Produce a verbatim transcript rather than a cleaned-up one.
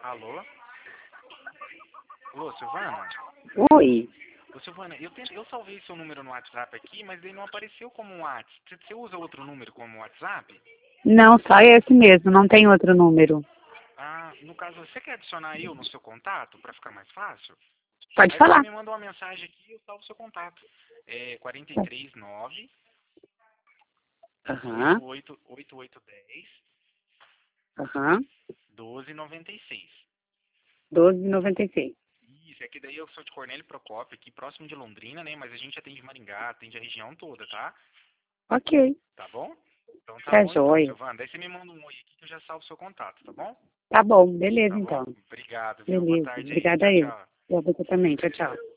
Alô? Alô, Silvana? Oi. Ô, Silvana, eu, tentei, eu salvei seu número no WhatsApp aqui, mas ele não apareceu como um WhatsApp. Você você usa outro número como WhatsApp? Não, só esse mesmo, não tem outro número. Ah, no caso, você quer adicionar eu no seu contato para ficar mais fácil? Pode Aí você falar. me manda uma mensagem aqui e eu salvo o seu contato. É quatro três nove, Aham, oito oito oito oito dez, aham. doze noventa e seis. doze e noventa e seis. Isso, é que daí eu sou de Cornélio Procópio, aqui próximo de Londrina, né? Mas a gente atende Maringá, atende a região toda, tá? Ok, Tá bom? Então tá tá bom então, joia. Silvana. Daí você me manda um oi aqui que eu já salvo o seu contato, tá bom? Tá bom, beleza Tá bom? então. Obrigado, viu? Boa Beleza, tarde aí. obrigada Tchau, aí. tchau. Pra você também, tchau, tchau.